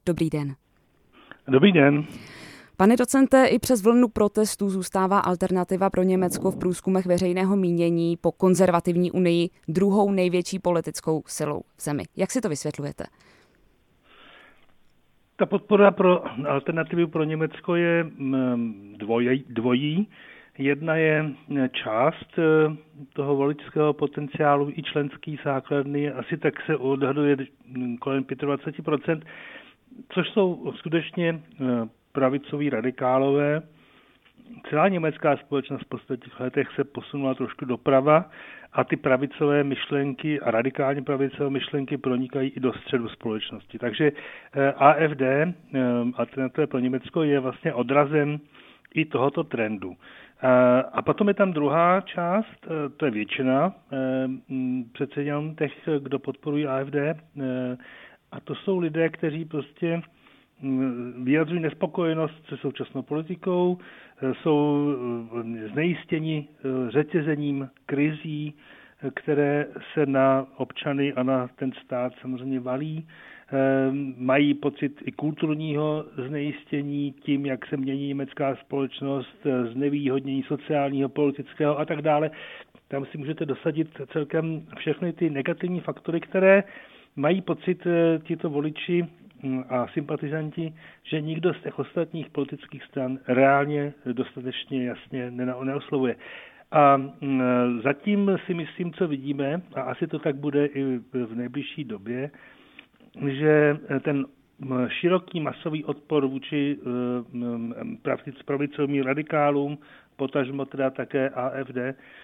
Dobrý den. Dobrý den. Pane docente, i přes vlnu protestů zůstává Alternativa pro Německo v průzkumech veřejného mínění po konzervativní unii druhou největší politickou silou v zemi. Jak si to vysvětlujete? Ta podpora pro Alternativu pro Německo je dvojí. Jedna je část toho voličského potenciálu i členský základny, asi tak se odhaduje kolem 25%, což jsou skutečně pravicoví radikálové. Celá německá společnost v posledních letech se posunula trošku doprava a ty pravicové myšlenky a radikálně pravicové myšlenky pronikají i do středu společnosti. Takže AfD, Alternativa pro Německo, je vlastně odrazem i tohoto trendu. A potom je tam druhá část, to je většina přece jenom těch, kdo podporují AfD, a to jsou lidé, kteří prostě vyjadřují nespokojenost se současnou politikou, jsou znejistěni řetězením krizí, které se na občany a na ten stát samozřejmě valí. Mají pocit i kulturního znejistění tím, jak se mění německá společnost, znevýhodnění sociálního, politického a tak dále. Tam si můžete dosadit celkem všechny ty negativní faktory, které mají pocit tito voliči a sympatizanti, že nikdo z těch ostatních politických stran reálně dostatečně jasně neoslovuje. A zatím si myslím, co vidíme, a asi to tak bude i v nejbližší době, že ten široký masový odpor vůči pravicovým radikálům, potažmo teda také AfD,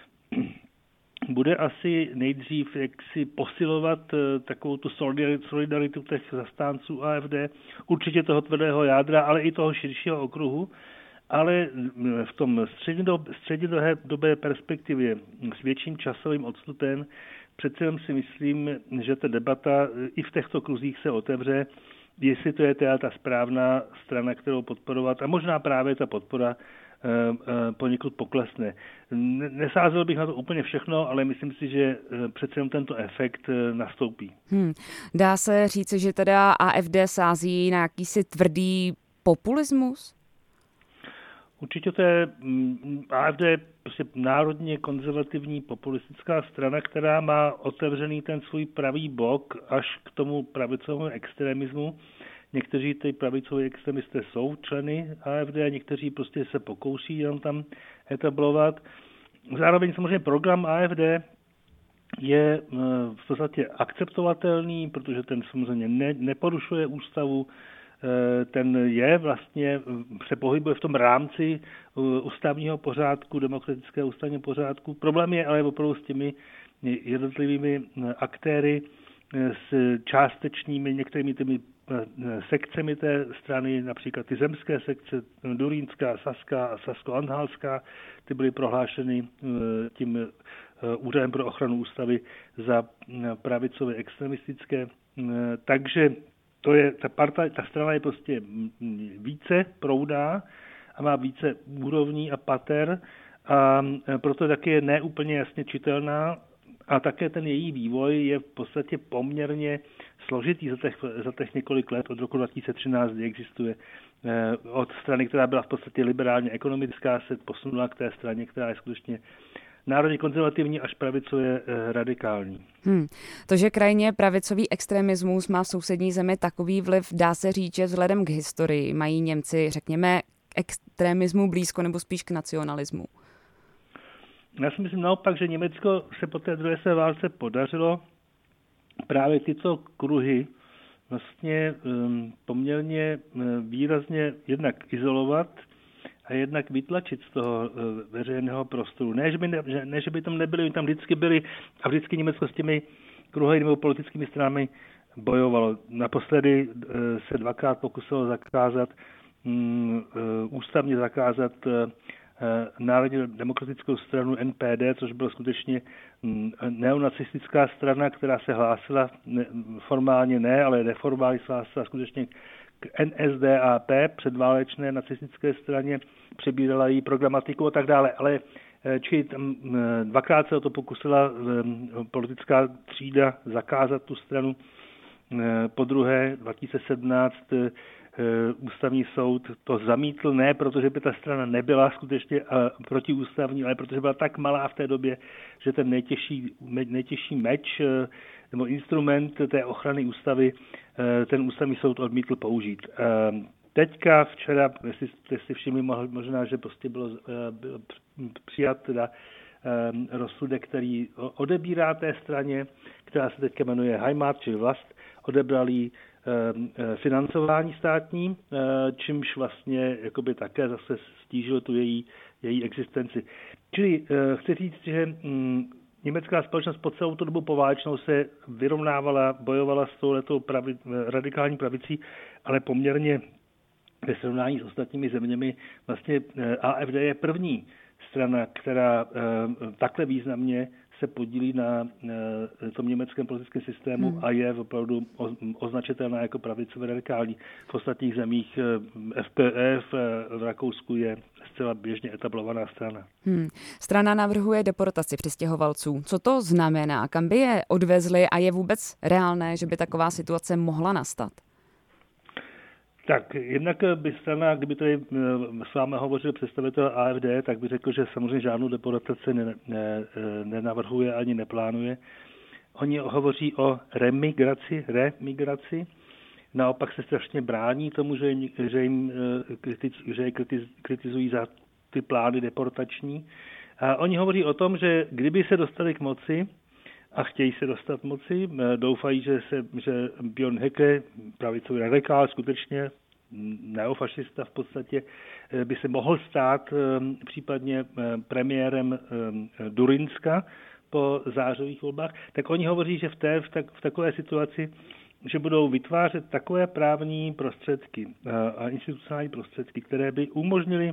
bude asi nejdřív jaksi posilovat takovou tu solidaritu těch zastánců AfD, určitě toho tvrdého jádra, ale i toho širšího okruhu, ale v tom střednědobé perspektivě s větším časovým odstupem přece jenom si myslím, že ta debata i v těchto kruzích se otevře, jestli to je teda ta správná strana, kterou podporovat, a možná právě ta podpora poněkud poklesne. Nesázel bych na to úplně všechno, ale myslím si, že přece jenom tento efekt nastoupí. Dá se říci, že teda AfD sází na jakýsi tvrdý populismus? Určitě to je AfD prostě národně konzervativní populistická strana, která má otevřený ten svůj pravý bok až k tomu pravicovému extremismu. Někteří ty pravicoví extremisté jsou členy AfD a někteří prostě se pokouší jenom tam etablovat. Zároveň samozřejmě program AfD je v podstatě akceptovatelný, protože ten samozřejmě neporušuje ústavu, ten je vlastně, se pohybuje v tom rámci ústavního pořádku, demokratického ústavního pořádku. Problém je ale opravdu s těmi jednotlivými aktéry, s částečnými některými těmi sekcemi té strany, například ty zemské sekce, Durínská, Saská a Sasko-Anhalská, ty byly prohlášeny tím Úřadem pro ochranu ústavy za pravicově extremistické. Takže to je, ta strana je prostě více proudá a má více úrovní a pater, a proto taky je neúplně jasně čitelná. A také ten její vývoj je v podstatě poměrně složitý za těch několik let. Od roku 2013, kdy existuje od strany, která byla v podstatě liberálně ekonomická, se posunula k té straně, která je skutečně národně konzervativní až pravicově radikální. To, že krajně pravicový extremismus má v sousední zemi takový vliv, dá se říct, že vzhledem k historii mají Němci, řekněme, k extremismu blízko nebo spíš k nacionalismu. Já si myslím naopak, že Německo se po té druhé světové válce podařilo právě tyto kruhy vlastně poměrně výrazně jednak izolovat a jednak vytlačit z toho veřejného prostoru. Ne, že by tam nebyli, tam vždycky byli a vždycky Německo s těmi kruhy nebo politickými stranami bojovalo. Naposledy se dvakrát pokusilo ústavně zakázat Národně demokratickou stranu NPD, což byla skutečně neonacistická strana, která se hlásila, formálně ne, ale neformálně se hlásila skutečně k NSDAP, předválečné nacistické straně, přebírala její programatiku a tak dále, ale dvakrát se o to pokusila politická třída zakázat tu stranu. Po druhé, 2017 ústavní soud to zamítl, ne protože by ta strana nebyla skutečně protiústavní, ale protože byla tak malá v té době, že ten nejtěžší meč nebo instrument té ochrany ústavy ten ústavní soud odmítl použít. Teďka včera, jestli jste si všimli možná, že prostě byl přijat teda rozsudek, který odebírá té straně, která se teďka jmenuje Heimat, čili vlast, odebral jí financování státní, čímž vlastně jakoby také zase stížil tu její existenci. Čili chci říct, že německá společnost po celou tu dobu poválečnou se vyrovnávala, bojovala s touhletou radikální pravicí, ale poměrně ve srovnání s ostatními zeměmi vlastně AfD je první strana, která takhle významně se podílí na tom německém politickém systému a je opravdu označitelná jako pravicové radikální. V ostatních zemích FPF v Rakousku je zcela běžně etablovaná strana. Strana navrhuje deportaci přistěhovalců. Co to znamená? Kam by je odvezli a je vůbec reálné, že by taková situace mohla nastat? Tak jednak by strana, kdyby tady s vámi hovořil představitel AfD, tak by řekl, že samozřejmě žádnou deportaci nenavrhuje ani neplánuje. Oni hovoří o remigraci. Naopak se strašně brání tomu, že je kritizují za ty plány deportační. A oni hovoří o tom, že kdyby se dostali k moci a chtějí se dostat moci, doufají, že Björn Höcke, pravicový radikál, skutečně neofašista v podstatě, by se mohl stát případně premiérem Durynska po zářových volbách, tak oni hovoří, že v takové situaci, že budou vytvářet takové právní prostředky a institucionální prostředky, které by umožnily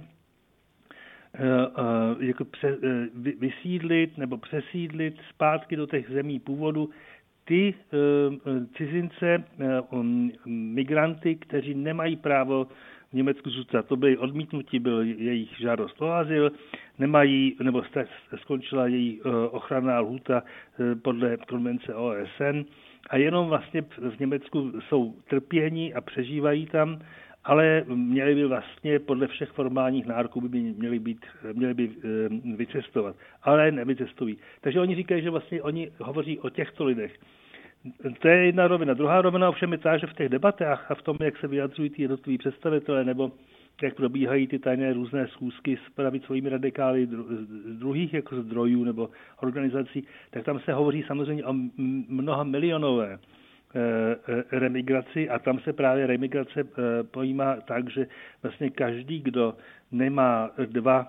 jako vysídlit nebo přesídlit zpátky do těch zemí původu ty cizince, migranty, kteří nemají právo v Německu zůstat. To byly odmítnutí, byl jejich žádost o azyl, nemají, nebo skončila její ochranná lhůta podle konvence OSN a jenom vlastně v Německu jsou trpění a přežívají tam, ale měli by vlastně podle všech formálních nároků měli by vycestovat, ale nevycestují. Takže oni říkají, že vlastně oni hovoří o těchto lidech. To je jedna rovina. Druhá rovina ovšem je ta, že v těch debatách a v tom, jak se vyjadřují ty jednotliví představitelé, nebo jak probíhají ty tajné různé schůzky s pravicovými radikály z druhých jako zdrojů nebo organizací, tak tam se hovoří samozřejmě o mnoha milionové remigraci a tam se právě remigrace pojímá tak, že vlastně každý, kdo nemá dva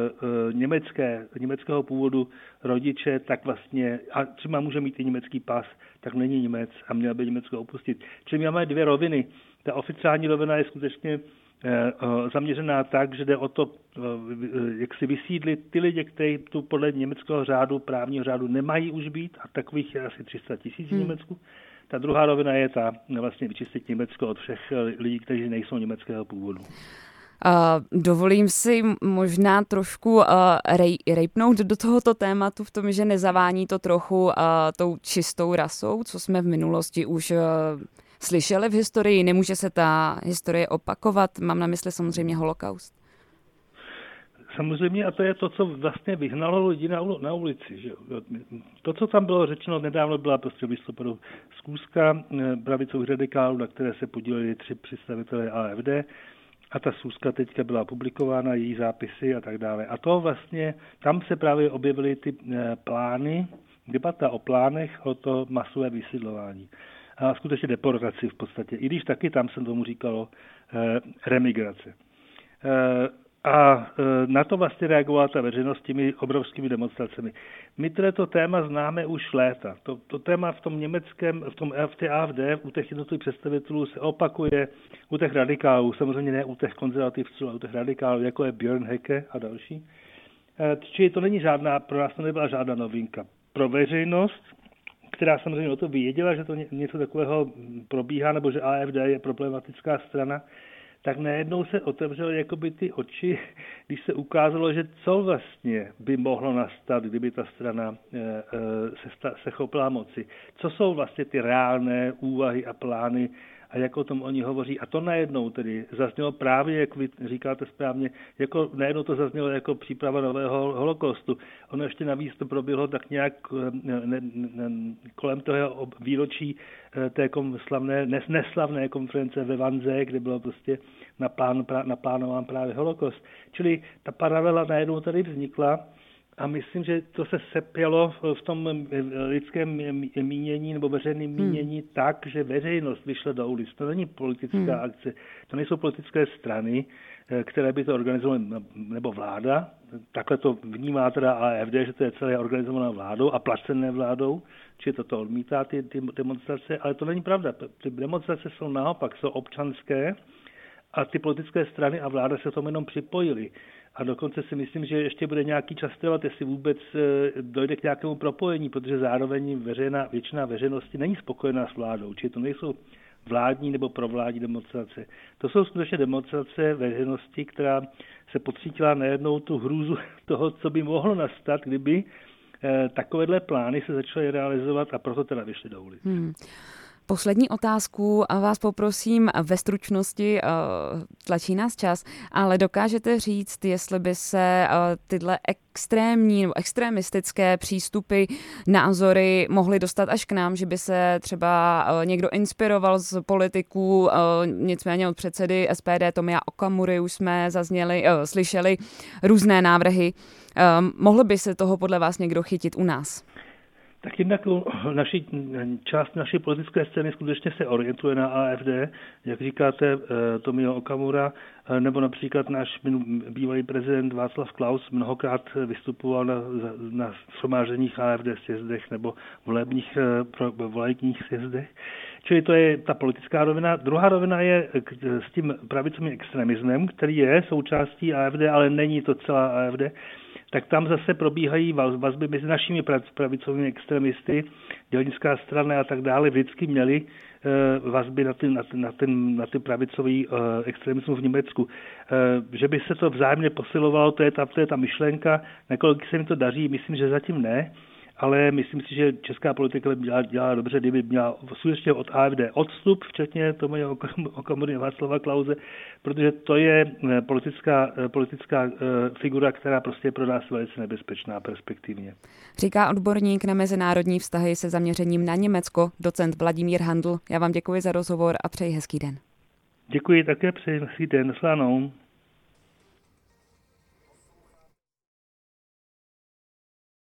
německého původu rodiče, tak vlastně, a třeba může mít i německý pas, tak není Němec a měl by Německo opustit. Čili máme dvě roviny. Ta oficiální rovina je skutečně zaměřená tak, že jde o to, jak si vysídlit ty lidi, kteří tu podle německého řádu, právního řádu nemají už být, a takových je asi 300 000 v Německu. Ta druhá rovina je ta vlastně vyčistit Německo od všech lidí, kteří nejsou německého původu. Dovolím si možná trošku rejpnout do tohoto tématu v tom, že nezavání to trochu tou čistou rasou, co jsme v minulosti už slyšeli v historii. Nemůže se ta historie opakovat? Mám na mysli samozřejmě holokaust. Samozřejmě, a to je to, co vlastně vyhnalo lidi na ulici. Že? To, co tam bylo řečeno, nedávno byla prostě v listopadu schůzka pravicových radikálů, na které se podíleli 3 představitelé AfD, a ta schůzka teďka byla publikována, její zápisy a tak dále. A to vlastně, tam se právě objevily ty plány, debata o plánech, o to masové vysídlování. A skutečně deportaci v podstatě. I když taky tam se tomu říkalo remigrace. A na to vlastně reagovala ta veřejnost těmi obrovskými demonstracemi. My to téma známe už léta. To téma v tom německém, v té AfD, u těch jednotlivých představitelů se opakuje, u těch radikálů, samozřejmě ne u těch konzervativců, ale u těch radikálů, jako je Björn Höcke a další. Čili to není pro nás to nebyla žádná novinka. Pro veřejnost, která samozřejmě o to věděla, že to něco takového probíhá, nebo že AfD je problematická strana, tak najednou se otevřely jakoby ty oči, když se ukázalo, že co vlastně by mohlo nastat, kdyby ta strana se chopila moci. Co jsou vlastně ty reálné úvahy a plány a jak o tom oni hovoří. A to najednou tedy zaznělo právě, jak vy říkáte správně, jako najednou to zaznělo jako příprava nového holokaustu. Ono ještě navíc to proběhlo tak nějak kolem toho výročí té neslavné konference ve Vanze, kde bylo prostě naplánován právě holokaust. Čili ta paralela najednou tady vznikla. A myslím, že to se sepělo v tom lidském mínění nebo veřejném mínění tak, že veřejnost vyšla do ulic. To není politická akce, to nejsou politické strany, které by to organizovaly, nebo vláda. Takhle to vnímá teda AfD, že to je celé organizovaná vládou a placené vládou, či toto odmítá ty demonstrace, ale to není pravda. Ty demonstrace jsou naopak, jsou občanské a ty politické strany a vláda se tomu jenom připojily. A dokonce si myslím, že ještě bude nějaký čas trvat, jestli vůbec dojde k nějakému propojení, protože zároveň většina veřejnosti není spokojená s vládou, či to nejsou vládní nebo provládní demonstrace. To jsou skutečně demonstrace veřejnosti, která se pocítila najednou tu hrůzu toho, co by mohlo nastat, kdyby takovéhle plány se začaly realizovat a proto teda vyšly do ulic. Poslední otázku a vás poprosím ve stručnosti, tlačí nás čas, ale dokážete říct, jestli by se tyhle extrémní nebo extremistické přístupy, názory mohly dostat až k nám, že by se třeba někdo inspiroval z politiků, nicméně od předsedy SPD Tomia Okamury už jsme slyšeli různé návrhy. Mohl by se toho podle vás někdo chytit u nás? Tak jednak část naší politické scény skutečně se orientuje na AfD, jak říkáte, Tomio Okamura, nebo například náš bývalý prezident Václav Klaus mnohokrát vystupoval na shromážděních AfD sjezdech nebo volebních sjezdech. Čili to je ta politická rovina. Druhá rovina je s tím pravicovým extremismem, který je součástí AfD, ale není to celá AfD. Tak tam zase probíhají vazby mezi našimi pravicovými extremisty, dělnická strana a tak dále, vždycky měli vazby na ten pravicový extremismus v Německu. Že by se to vzájemně posilovalo, to je ta myšlenka, nakolik se mi to daří, myslím, že zatím ne, ale myslím si, že česká politika by dělala dobře, kdyby měla skutečně od AfD odstup, včetně Tomia Okamury a Václava Klause, protože to je politická figura, která prostě je pro nás velice nebezpečná perspektivně. Říká odborník na mezinárodní vztahy se zaměřením na Německo, docent Vladimír Handl. Já vám děkuji za rozhovor a přeji hezký den. Děkuji také, přeji hezký den. Naslyšenou.